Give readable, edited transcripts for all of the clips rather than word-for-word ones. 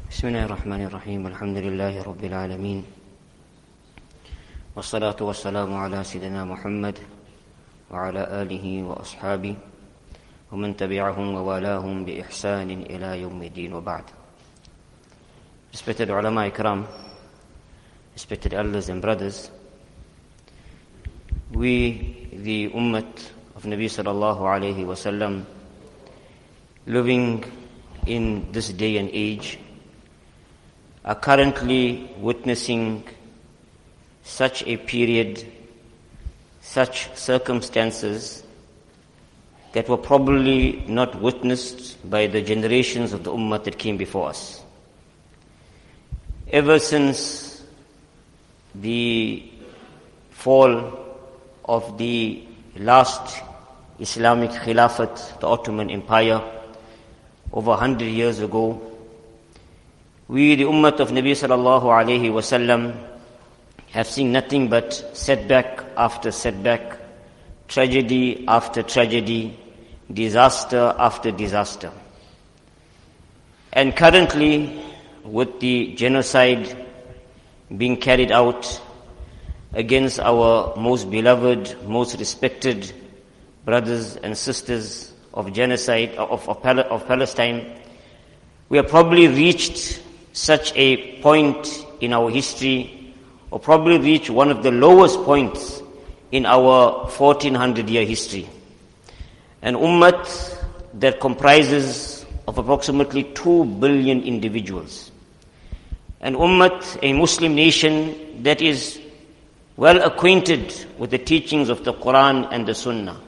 بسم الله الرحمن الرحيم الحمد لله رب العالمين والصلاة والسلام على سيدنا محمد وعلى آله وأصحابه ومن تبعهم ووالاهم بإحسان إلى يوم الدين وبعد. Respected ulama ikram, respected elders and brothers, we, the ummah of Nabi sallallahu alayhi wa sallam, living in this day and age, are currently witnessing such a period, such circumstances that were probably not witnessed by the generations of the ummah that came before us. Ever since the fall of the last Islamic Khilafat, the Ottoman Empire, over 100 years ago, we, the ummah of Nabi sallallahu alayhi wa sallam, have seen nothing but setback after setback, tragedy after tragedy, disaster after disaster. And currently, with the genocide being carried out against our most beloved, most respected brothers and sisters of genocide, of Palestine, we have probably reached such a point in our history, or probably reached one of the lowest points in our 1400-year history. An ummah that comprises of approximately 2 billion individuals. An ummah, a Muslim nation that is well acquainted with the teachings of the Quran and the Sunnah.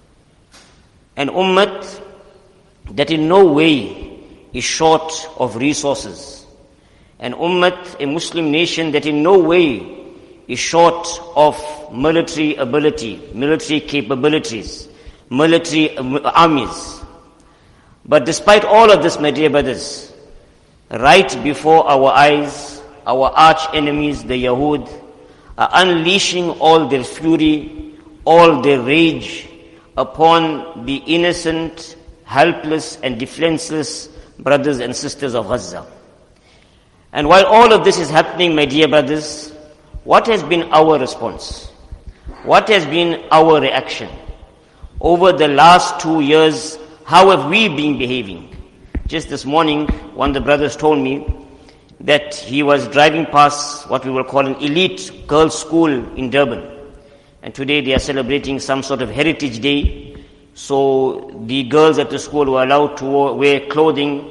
An ummah that in no way is short of resources. An ummah, a Muslim nation that in no way is short of military ability, military capabilities, military armies. But despite all of this, my dear brothers, right before our eyes, our arch enemies, the Yahud, are unleashing all their fury, all their rage upon the innocent, helpless and defenseless brothers and sisters of Gaza. And while all of this is happening, my dear brothers, what has been our response? What has been our reaction? Over the last 2 years, how have we been behaving? Just this morning, one of the brothers told me that he was driving past what we will call an elite girls' school in Durban. And today they are celebrating some sort of heritage day. So the girls at the school were allowed to wear clothing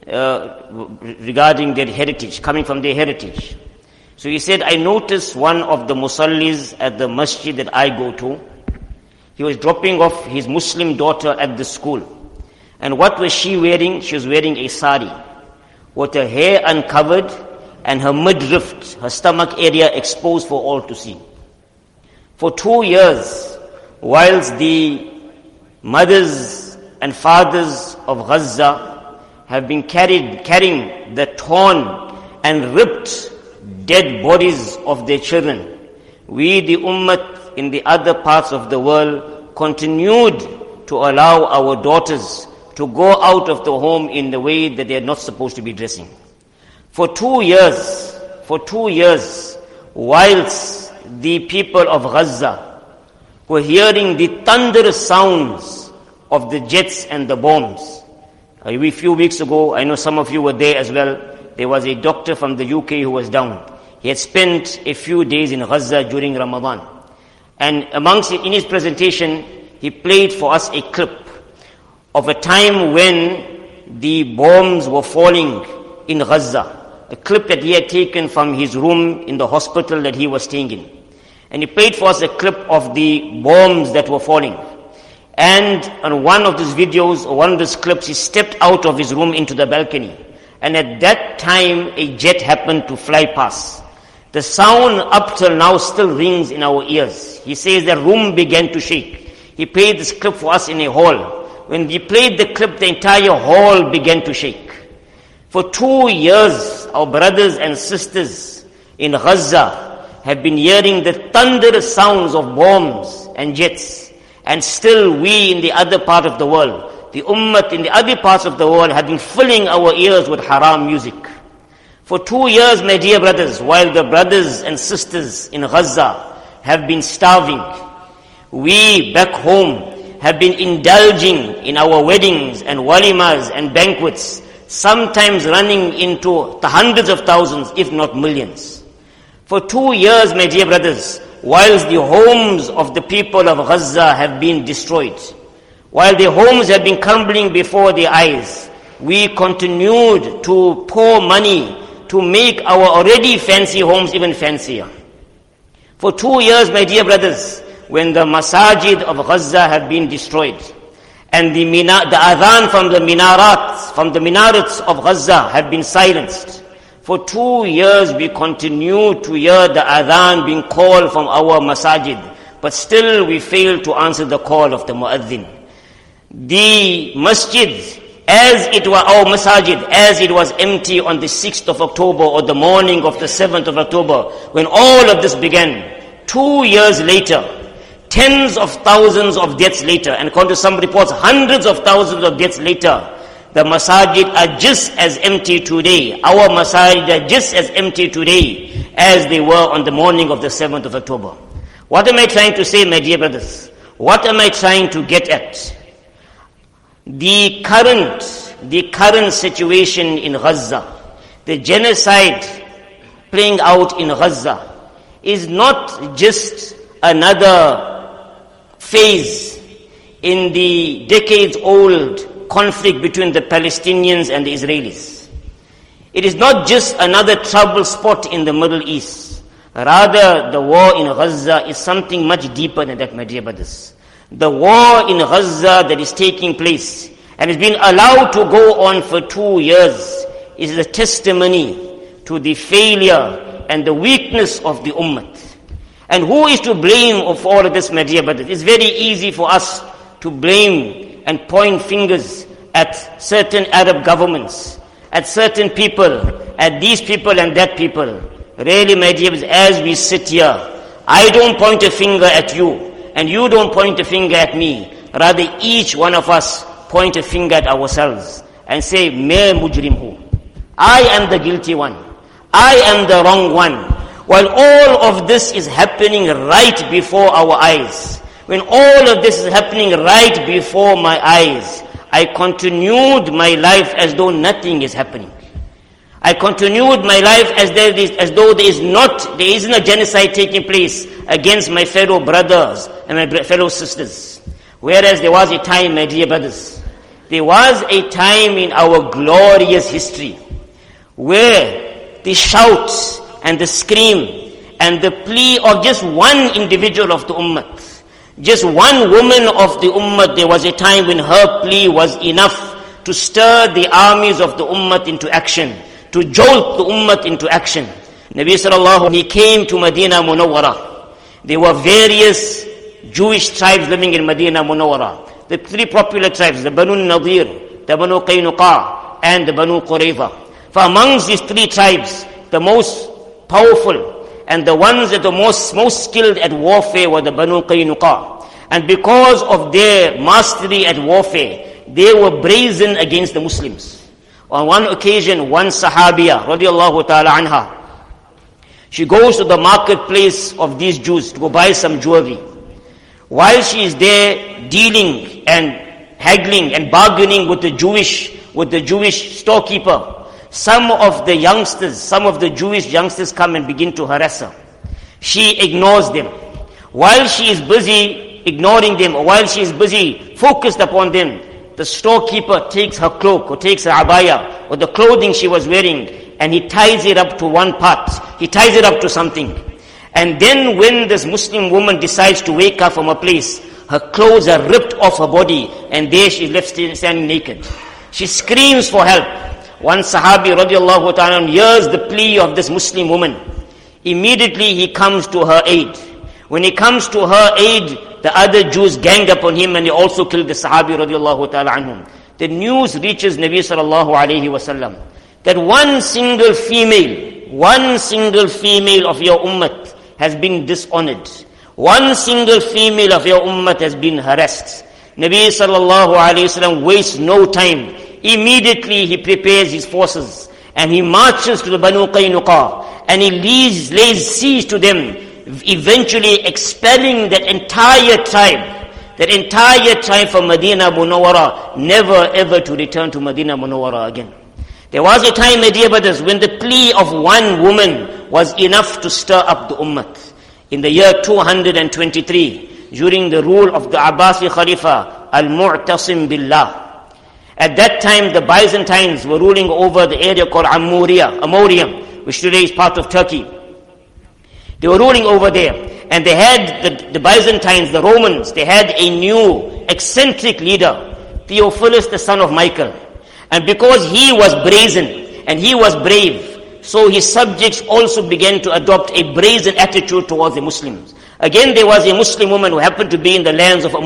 regarding their heritage, coming from their heritage. So he said, I noticed one of the musallis at the masjid that I go to. He was dropping off his Muslim daughter at the school. And what was she wearing? She was wearing a sari with her hair uncovered and her midriff, her stomach area exposed for all to see. For 2 years, whilst the mothers and fathers of Gaza have been carrying the torn and ripped dead bodies of their children, we, the ummah in the other parts of the world, continued to allow our daughters to go out of the home in the way that they are not supposed to be dressing. For 2 years, whilst the people of Gaza were hearing the thunderous sounds of the jets and the bombs. A few weeks ago, I know some of you were there as well, there was a doctor from the UK who was down. He had spent a few days in Gaza during Ramadan. And in his presentation, he played for us a clip of a time when the bombs were falling in Gaza. A clip that he had taken from his room in the hospital that he was staying in. And he played for us a clip of the bombs that were falling. And on one of these videos, or one of these clips, he stepped out of his room into the balcony. And at that time, a jet happened to fly past. The sound up till now still rings in our ears. He says the room began to shake. He played this clip for us in a hall. When he played the clip, the entire hall began to shake. For 2 years, our brothers and sisters in Gaza have been hearing the thunderous sounds of bombs and jets. And still we in the other part of the world, the ummah in the other parts of the world have been filling our ears with haram music. For 2 years, my dear brothers, while the brothers and sisters in Gaza have been starving, we back home have been indulging in our weddings and walimas and banquets, sometimes running into the hundreds of thousands, if not millions. For 2 years, my dear brothers, whilst the homes of the people of Gaza have been destroyed, while their homes have been crumbling before their eyes, we continued to pour money to make our already fancy homes even fancier. For 2 years, my dear brothers, when the masajid of Gaza have been destroyed, and the adhan from the minarets of Gaza have been silenced, for 2 years we continued to hear the adhan being called from our masajid, but still we failed to answer the call of the muaddin. The masjid, our masajid, as it was empty on the 6th of October or the morning of the 7th of October, when all of this began, 2 years later, tens of thousands of deaths later, and according to some reports, hundreds of thousands of deaths later, the masajid are just as empty today. Our masajid are just as empty today as they were on the morning of the 7th of October. What am I trying to say, my dear brothers? What am I trying to get at? The current situation in Gaza, the genocide playing out in Gaza, is not just another phase in the decades-old conflict between the Palestinians and the Israelis. It is not just another trouble spot in the Middle East. Rather, the war in Gaza is something much deeper than that, my dear brothers. The war in Gaza that is taking place and has been allowed to go on for 2 years is a testimony to the failure and the weakness of the ummah. And who is to blame for all of this, my dear brothers? It's very easy for us to blame and point fingers at certain Arab governments, at certain people, at these people and that people. Really, my dear brothers, as we sit here, I don't point a finger at you, and you don't point a finger at me. Rather, each one of us point a finger at ourselves and say, "Main mujrim hu." I am the guilty one. I am the wrong one. While all of this is happening right before our eyes, when all of this is happening right before my eyes, I continued my life as though nothing is happening. I continued my life as though there isn't a genocide taking place against my fellow brothers and my fellow sisters. Whereas there was a time, my dear brothers, there was a time in our glorious history where the shout and the scream and the plea of just one individual of the ummah, just one woman of the ummah, there was a time when her plea was enough to stir the armies of the ummah into action, to jolt the ummah into action. Nabi sallallahu, he came to Medina Munawwara. There were various Jewish tribes living in Medina Munawwara. The three popular tribes, the Banu Nadir, the Banu Qaynuqa, and the Banu Qurayza. For amongst these three tribes, the most powerful and the ones that were most skilled at warfare were the Banu Qaynuqa. And because of their mastery at warfare, they were brazen against the Muslims. On one occasion, one Sahabiya, radiallahu ta'ala anha, she goes to the marketplace of these Jews to go buy some jewelry. While she is there dealing and haggling and bargaining with the Jewish storekeeper, some of the Jewish youngsters come and begin to harass her. She ignores them. While she is busy ignoring them, or while she is busy focused upon them, the storekeeper takes her cloak or takes her abaya or the clothing she was wearing and he ties it up to one part. He ties it up to something. And then when this Muslim woman decides to wake up from a place, her clothes are ripped off her body and there she is left standing naked. She screams for help. One Sahabi radiallahu ta'ala hears the plea of this Muslim woman. Immediately he comes to her aid. When he comes to her aid, the other Jews gang up on him and they also killed the Sahabi radiallahu ta'ala anhum. The news reaches Nabi sallallahu alayhi wasallam that one single female of your ummah has been dishonored. One single female of your ummah has been harassed. Nabi sallallahu alayhi wasallam wastes no time. Immediately he prepares his forces And he marches to the Banu Qaynuqa, and he lays siege to them, eventually expelling that entire tribe from Medina Munawwara, never ever to return to Medina Munawwara again. There was a time, my dear brothers, when the plea of one woman was enough to stir up the ummah. In the year 223, during the rule of the Abbasi Khalifa, Al-Mu'tasim Billah. At that time, the Byzantines were ruling over the area called Amorium, which today is part of Turkey. They were ruling over there. And they had the Byzantines, the Romans, they had a new eccentric leader, Theophilus, the son of Michael. And because he was brazen and he was brave, so his subjects also began to adopt a brazen attitude towards the Muslims. Again, there was a Muslim woman who happened to be in the lands of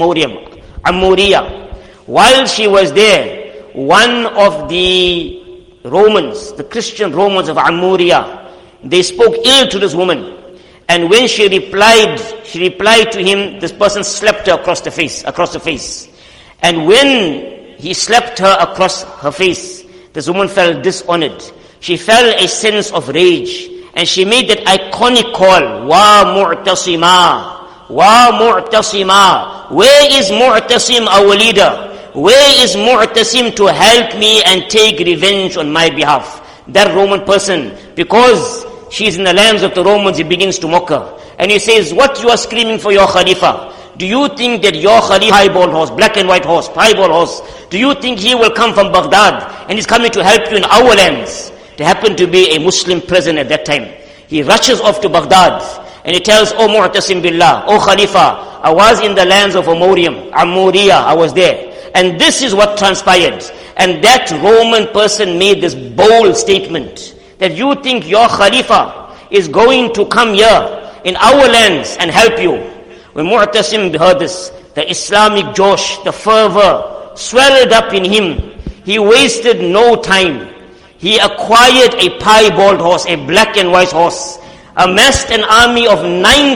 Amoria. While she was there, one of the Romans, the Christian Romans of Amoria, they spoke ill to this woman. And when she replied to him, this person slapped her across the face. And when he slapped her across her face, this woman felt dishonored. She felt a sense of rage. And she made that iconic call, Wa Mu'tasima, Wa Mu'tasima. Where is Mu'tasim, our leader? Where is Mu'tasim to help me and take revenge on my behalf? That Roman person, because she's in the lands of the Romans, he begins to mock her. And he says, what you are screaming for your Khalifa? Do you think that your Khalifa, piebald horse, black and white horse, piebald horse, do you think he will come from Baghdad and he's coming to help you in our lands? There happened to be a Muslim present at that time. He rushes off to Baghdad and he tells, Oh Mu'tasim Billah, Oh Khalifa, I was in the lands of Amoria, I was there. And this is what transpired. And that Roman person made this bold statement, that you think your Khalifa is going to come here in our lands and help you. When Mu'tasim heard this, the Islamic josh, the fervor swelled up in him. He wasted no time. He acquired a piebald horse, a black and white horse, amassed an army of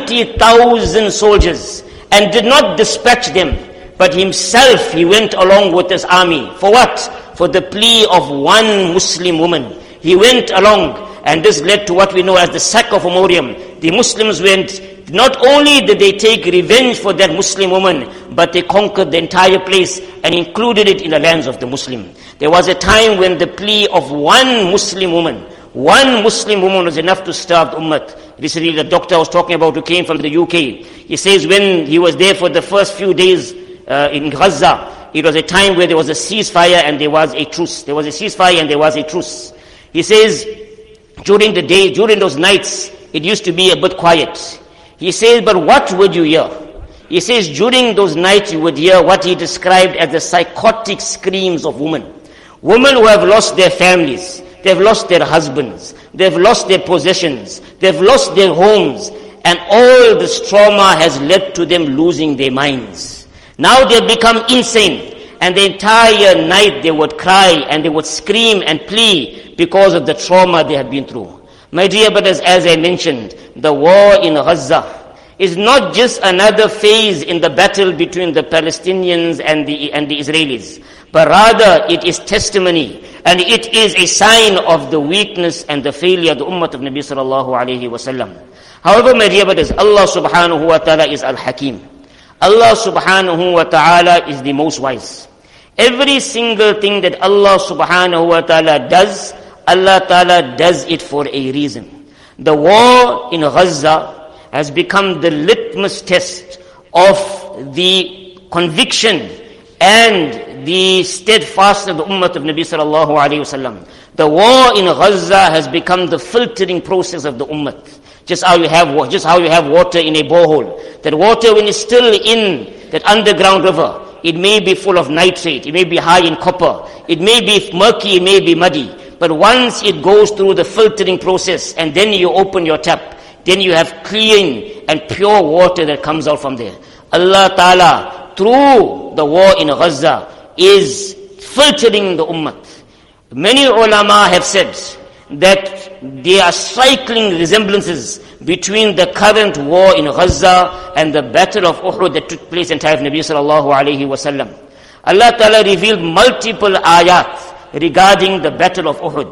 90,000 soldiers, and did not dispatch them, but himself he went along with this army. For what? For the plea of one Muslim woman. He went along, and this led to what we know as the sack of Amorium. The Muslims went. Not only did they take revenge for that Muslim woman, but they conquered the entire place and included it in the lands of the Muslim. There was a time when the plea of one Muslim woman was enough to starve the ummah. Recently, the doctor I was talking about who came from the UK, he says when he was there for the first few days in Gaza, it was a time where there was a ceasefire and there was a truce. There was a ceasefire and there was a truce. He says, during the day, during those nights, it used to be a bit quiet. He says, but what would you hear? He says, during those nights you would hear what he described as the psychotic screams of women. Women who have lost their families, they've lost their husbands, they've lost their possessions, they've lost their homes, and all this trauma has led to them losing their minds. Now they've become insane, and the entire night they would cry and they would scream and plead because of the trauma they had been through. My dear brothers, as I mentioned, the war in Gaza is not just another phase in the battle between the Palestinians and the Israelis, but rather it is testimony and it is a sign of the weakness and the failure of the ummah of Nabi sallallahu alayhi wasallam. However, my dear brothers, Allah subhanahu wa ta'ala is Al-Hakim. Allah subhanahu wa ta'ala is the most wise. Every single thing that Allah subhanahu wa ta'ala does, Allah Ta'ala does it for a reason. The war in Gaza has become the litmus test of the conviction and the steadfastness of the ummah of Nabi sallallahu alayhi wasallam. The war in Gaza has become the filtering process of the ummah. Just how you have water in a borehole. That water, when it's still in that underground river, it may be full of nitrate, it may be high in copper, it may be murky, it may be muddy. But once it goes through the filtering process and then you open your tap, then you have clean and pure water that comes out from there. Allah Ta'ala, through the war in Gaza, is filtering the ummah. Many ulama have said that there are striking resemblances between the current war in Gaza and the battle of Uhud that took place in time of Nabi sallallahu alayhi wasallam. Allah Ta'ala revealed multiple ayat regarding the battle of Uhud.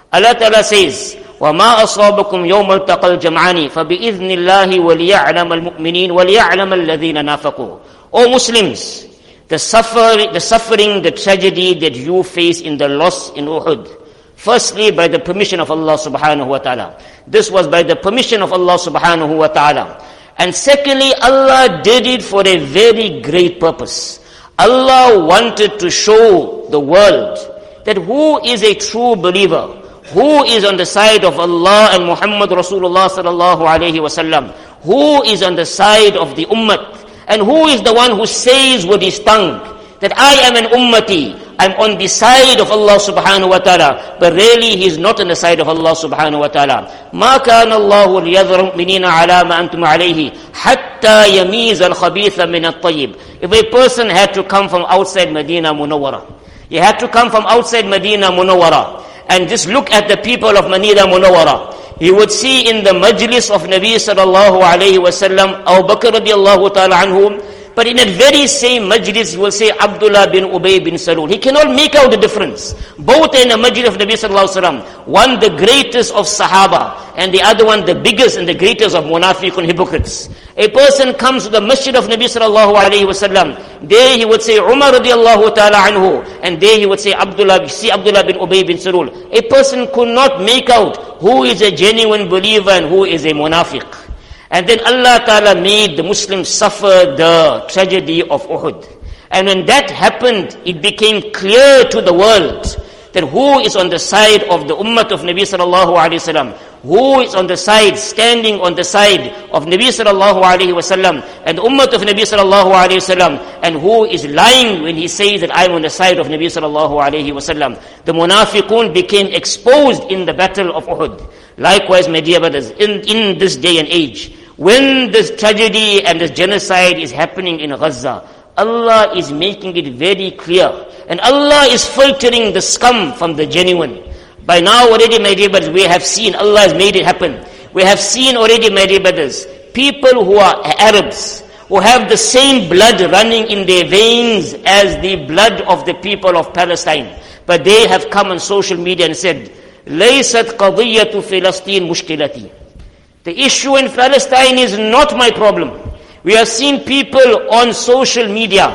Allah Ta'ala says, وَمَا أَصَابَكُمْ يَوْمَ الْتَقَى الْجَمْعَانِ فَبِإِذْنِ اللَّهِ وَلِيَعْلَمَ الْمُؤْمِنِينَ وَلِيَعْلَمَ الَّذِينَ نَافَقُوا. O Muslims, the suffering, the tragedy that you face in the loss in Uhud, firstly by the permission of Allah subhanahu wa ta'ala. This was by the permission of Allah subhanahu wa ta'ala. And secondly, Allah did it for a very great purpose. Allah wanted to show the world that who is a true believer, who is on the side of Allah and Muhammad Rasulullah sallallahu alayhi wasallam, who is on the side of the ummah, and who is the one who says with his tongue that I am an ummati, I'm on the side of Allah subhanahu wa ta'ala, but really he is not on the side of Allah subhanahu wa ta'ala. مَا كَانَ اللَّهُ لِيَذْرَ الْمُؤْمِنِينَ عَلَى مَا أَنْتُمْ عَلَيْهِ حَتَّى يَمِيزَ الْخَبِيثَ مِنَ الطَّيِّبِ. If a person had to come from outside Medina Munawwara, he had to come from outside Medina Munawwara, and just look at the people of Medina Munawwara, he would see in the majlis of Nabi sallallahu alayhi wa sallam, Abu Bakr radiallahu ta'ala anhum, but in that very same majlis he will say Abdullah bin Ubay bin Salul. He cannot make out the difference. Both in the majlis of Nabi sallallahu alayhi wa sallam, one the greatest of Sahaba, and the other one the biggest and the greatest of munafiqun, hypocrites. A person comes to the masjid of Nabi sallallahu alayhi wa sallam, there he would say Umar radiallahu ta'ala anhu, and there he would say Abdullah bin Ubay bin Salul. A person could not make out who is a genuine believer and who is a munafiq. And then Allah Ta'ala made the Muslims suffer the tragedy of Uhud. And when that happened, it became clear to the world that who is on the side of the ummah of Nabi sallallahu alayhi wasallam, who is on the side, standing on the side of Nabi sallallahu alayhi wasallam and the ummah of Nabi sallallahu alayhi wasallam, and who is lying when he says that I am on the side of Nabi sallallahu alayhi wasallam. The munafiqun became exposed in the battle of Uhud. Likewise, my dear brothers, in this day and age, when this tragedy and this genocide is happening in Gaza, Allah is making it very clear, and Allah is filtering the scum from the genuine. By now already, my dear brothers, we have seen, Allah has made it happen. We have seen already, my dear brothers, people who are Arabs, who have the same blood running in their veins as the blood of the people of Palestine. But they have come on social media and said, لَيْسَتْ قَضِيَّةُ فِلَسْطِينَ مُشْكِلَتِي. The issue in Palestine is not my problem. We have seen people on social media,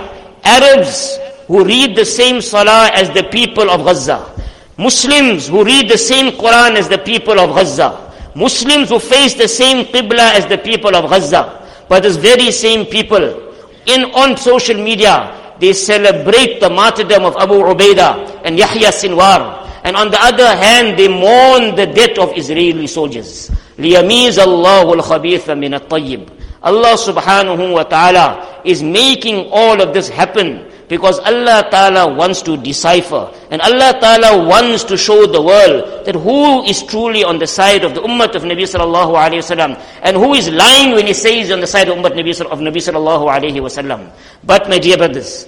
Arabs who read the same salah as the people of Gaza, Muslims who read the same Quran as the people of Gaza, Muslims who face the same Qibla as the people of Gaza. But these very same people, on social media, they celebrate the martyrdom of Abu Ubaidah and Yahya Sinwar. And on the other hand, they mourn the death of Israeli soldiers. لِيَمِيزَ اللَّهُ الْخَبِيثَ مِنَ الطَّيِّبِ. Allah subhanahu wa ta'ala is making all of this happen because Allah ta'ala wants to decipher, and Allah ta'ala wants to show the world that who is truly on the side of the ummah of Nabi sallallahu alayhi wasallam, and who is lying when he says on the side of ummah of Nabi sallallahu alayhi wasallam. But my dear brothers,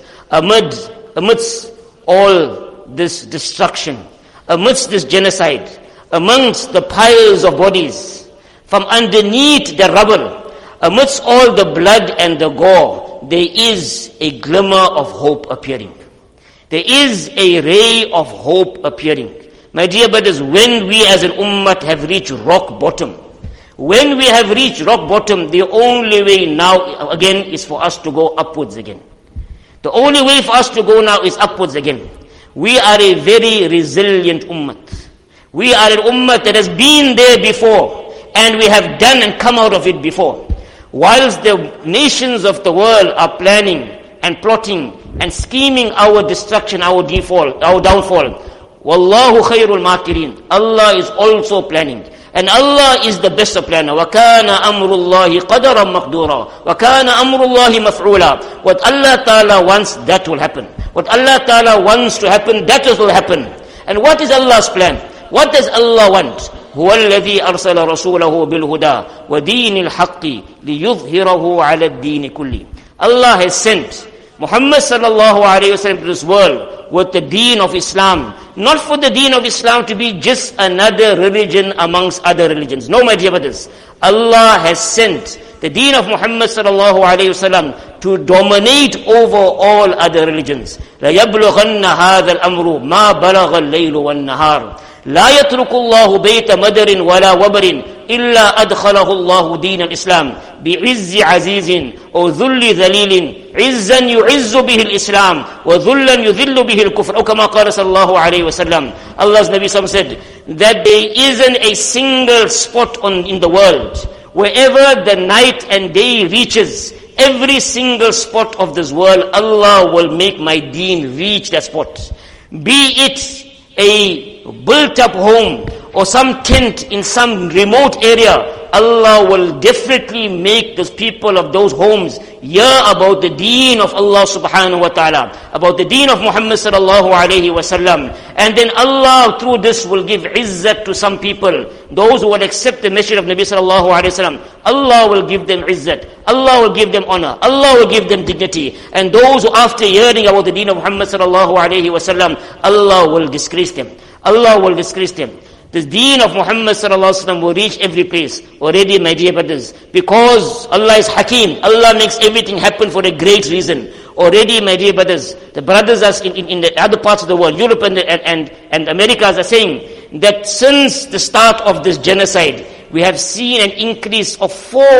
amidst all this destruction, amidst this genocide, amongst the piles of bodies, from underneath the rubble, amidst all the blood and the gore, there is a glimmer of hope appearing. There is a ray of hope appearing. My dear brothers, when we as an ummah have reached rock bottom, when we have reached rock bottom, the only way now again is for us to go upwards again. The only way for us to go now is upwards again. We are a very resilient ummah. We are an ummah that has been there before, and we have done and come out of it before. Whilst the nations of the world are planning and plotting and scheming our destruction, our downfall, Wallahu khairul makirin. Allah is also planning. And Allah is the best planner. وَكَانَ أَمْرُ اللَّهِ قَدَرًا مَقْدُورًا وَكَانَ أَمْرُ اللَّهِ مَفْعُولًا. What Allah Ta'ala wants, that will happen. What Allah Ta'ala wants to happen, that will happen. And what is Allah's plan? What does Allah want? هو الذي أرسل رسوله بالهدى ودين الحق ليظهره على الدين كله. Allah has sent Muhammad sallallahu alayhi wa sallam to this world with the deen of Islam, not for the deen of Islam to be just another religion amongst other religions. No, my dear brothers, Allah has sent the deen of Muhammad sallallahu alayhi wa sallam to dominate over all other religions. لَيَبْلُغَنَّ هَذَا الْأَمْرُ مَا بَلَغَ اللَّيْلُ وَالنَّهَارُ. لا يترك الله بيت مدر ولا وبر إلا أدخله الله دين الإسلام بعز عزيز أو ذل ذليل عزا يعز به الإسلام وذلا يذل به الكفر أو كما قال صلى الله عليه وسلم. Allah's Nabi said that there isn't a single spot in the world wherever the night and day reaches, every single spot of this world, Allah will make my deen reach that spot. Be it a built-up home or some tent in some remote area, Allah will definitely make the people of those homes hear about the deen of Allah subhanahu wa ta'ala, about the deen of Muhammad sallallahu alayhi wa sallam. And then Allah through this will give izzat to some people, those who will accept the message of Nabi sallallahu alayhi wa sallam. Allah will give them izzat, Allah will give them honor, Allah will give them dignity. And those who after hearing about the deen of Muhammad sallallahu alayhi wa sallam, Allah will disgrace them. Allah will disgrace them. The deen of Muhammad sallallahu alaihi wasallam will reach every place already, my dear brothers, because Allah is Hakim. Allah makes everything happen for a great reason. Already, my dear brothers, the brothers are in the other parts of the world, Europe and Americas are saying that since the start of this genocide, we have seen an increase of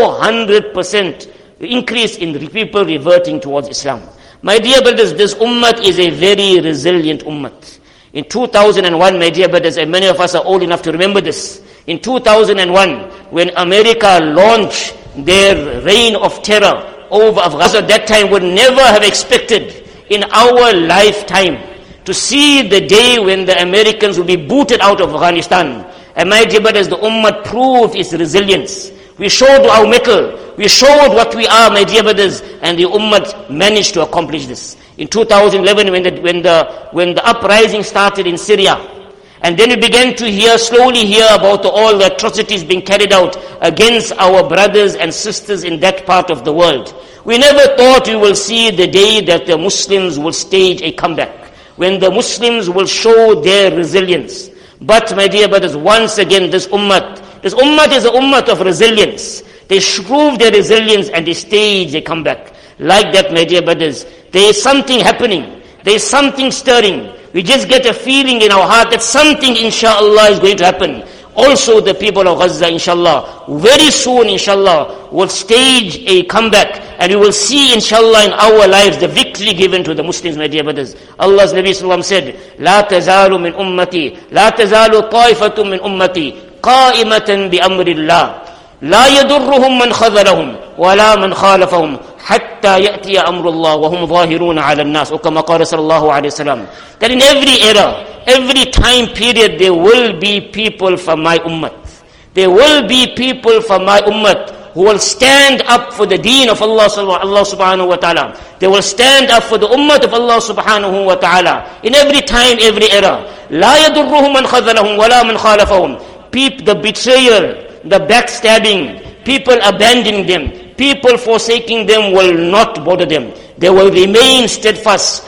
400% increase in the people reverting towards Islam. My dear brothers, this ummah is a very resilient ummah. In 2001, my dear brothers, and many of us are old enough to remember this. In 2001, when America launched their reign of terror over Afghanistan, at that time would never have expected in our lifetime to see the day when the Americans will be booted out of Afghanistan. And my dear brothers, the ummah proved its resilience. We showed our mettle. We showed what we are, my dear brothers, and the ummah managed to accomplish this. In 2011, when the uprising started in Syria, and then we began to slowly hear about all the atrocities being carried out against our brothers and sisters in that part of the world. We never thought we will see the day that the Muslims will stage a comeback, when the Muslims will show their resilience. But my dear brothers, once again, this ummah is a ummah of resilience. They proved their resilience and they staged a comeback. Like that, my dear brothers, there is something happening. There is something stirring. We just get a feeling in our heart that something, inshallah, is going to happen. Also, the people of Gaza, inshallah, very soon, inshallah, will stage a comeback, and we will see, inshallah, in our lives the victory given to the Muslims, my dear brothers. Allah's Nabi Sallallahu Alaihi Wasallam said, لا تزال من أمتي لا تزال طائفة من أمتي قائمة بأمر الله لا يضرهم من خذلهم ولا من خالفهم حتى يأتي أمر الله وهم ظاهرون على الناس أو كما قال صلى الله عليه وسلم. That in every era, every time period, there will be people from my ummah. There will be people from my ummah who will stand up for the deen of Allah subhanahu wa ta'ala. They will stand up for the ummah of Allah subhanahu wa ta'ala. In every time, every era. لا يضرهم من خذلهم ولا من خالفهم. The betrayal, the backstabbing, people abandoning them, people forsaking them will not bother them. They will remain steadfast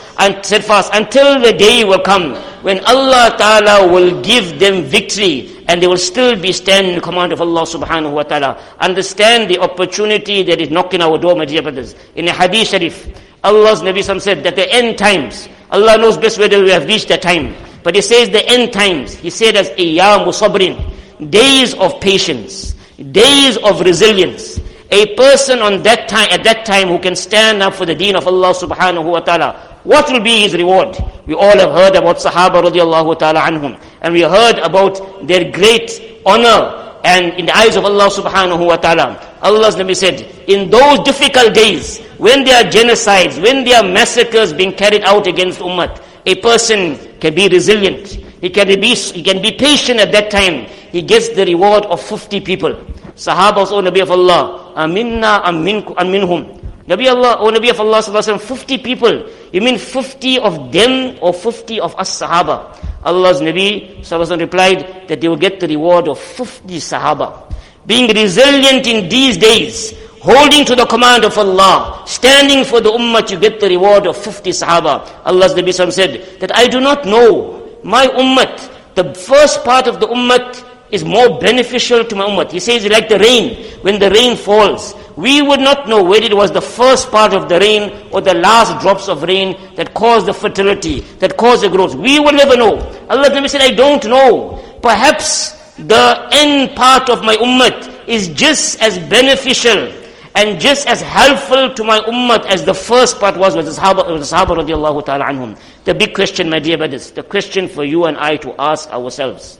until the day will come when Allah Ta'ala will give them victory and they will still be standing in the command of Allah subhanahu wa ta'ala. Understand the opportunity that is knocking our door, my dear brothers. In a hadith sharif, Allah's Nabi said that the end times, Allah knows best whether we have reached that time, but He says the end times, He said as ayyamu sabrin, days of patience, days of resilience. A person at that time who can stand up for the deen of Allah subhanahu wa ta'ala, what will be his reward? We all have heard about Sahaba radiallahu ta'ala anhum, and we heard about their great honor and in the eyes of Allah subhanahu wa ta'ala. Allah's Nabi said, in those difficult days, when there are genocides, when there are massacres being carried out against ummah, a person can be resilient. He can be patient at that time. He gets the reward of 50 people. Sahabas, O Nabi of Allah, aminna minhum. Nabi Allah, O Nabi of Allah, 50 people. You mean 50 of them or 50 of us Sahaba? Allah's Nabi replied that they will get the reward of 50 Sahaba. Being resilient in these days, holding to the command of Allah, standing for the ummah, you get the reward of 50 Sahaba. Allah's Nabi said that I do not know my ummah, the first part of the ummah is more beneficial to my ummah. He says like the rain, when the rain falls, we would not know whether it was the first part of the rain or the last drops of rain that caused the fertility, that caused the growth. We will never know. Allah Nabi said, I don't know. perhaps the end part of my ummah is just as beneficial and just as helpful to my ummah as the first part was with the Sahaba radiallahu ta'ala anhum. The big question, my dear brothers, the question for you and I to ask ourselves.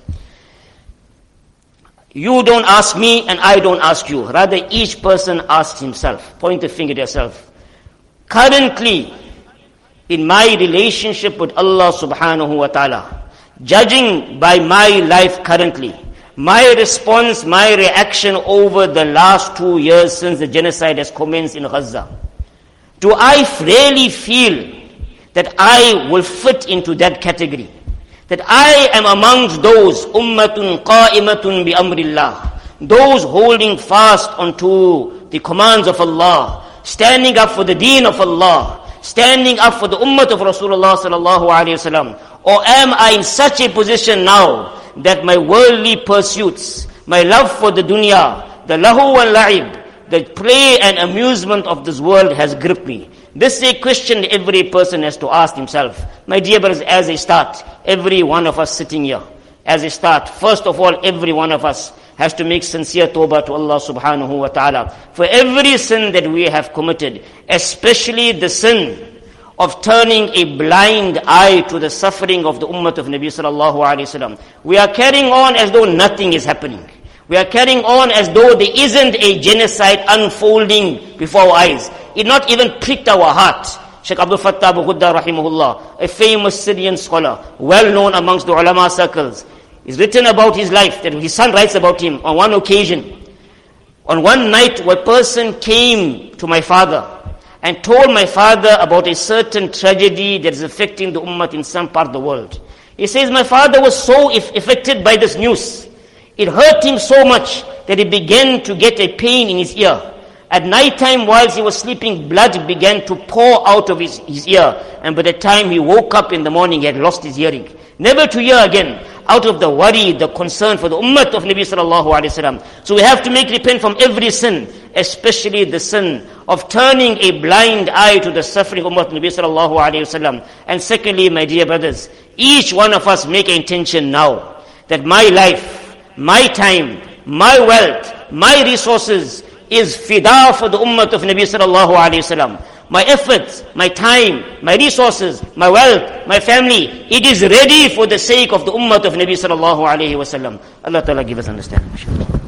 You don't ask me and I don't ask you. Rather, each person asks himself. Point the finger at yourself. Currently, in my relationship with Allah subhanahu wa ta'ala, judging by my life currently, my response, my reaction over the last 2 years since the genocide has commenced in Gaza, do I really feel that I will fit into that category? That I am amongst those ummatun qa'imatun bi amrillah, those holding fast onto the commands of Allah, standing up for the deen of Allah, standing up for the ummah of Rasulullah sallallahu alayhi wasallam? Or am I in such a position now that my worldly pursuits, my love for the dunya, the lahu wal la'ib, the play and amusement of this world has gripped me? This is a question every person has to ask himself. My dear brothers, as a start, every one of us sitting here, as a start, first of all, every one of us has to make sincere tawbah to Allah subhanahu wa ta'ala for every sin that we have committed, especially the sin of turning a blind eye to the suffering of the ummah of Nabi sallallahu alayhi wasallam. We are carrying on as though nothing is happening. We are carrying on as though there isn't a genocide unfolding before our eyes. It not even pricked our heart. Sheikh Abdul Fattah Abu Ghudda rahimahullah, a famous Syrian scholar, well known amongst the ulama circles, is written about his life, that his son writes about him on one occasion. On one night, a person came to my father and told my father about a certain tragedy that is affecting the ummah in some part of the world. He says, my father was so affected by this news. It hurt him so much that he began to get a pain in his ear. At night time, whilst he was sleeping, blood began to pour out of his ear. And by the time he woke up in the morning, he had lost his hearing. Never to hear again, out of the worry, the concern for the ummah of Nabi sallallahu alayhi wasallam. So we have to repent from every sin, especially the sin of turning a blind eye to the suffering ummah of Nabi sallallahu alayhi wasallam. And secondly, my dear brothers, each one of us make an intention now that my life, my time, my wealth, my resources is fida for the ummah of Nabi sallallahu alayhi wasallam. My efforts, my time, my resources, my wealth, my family, it is ready for the sake of the ummah of Nabi sallallahu alayhi wasallam. Allah Ta'ala give us understanding.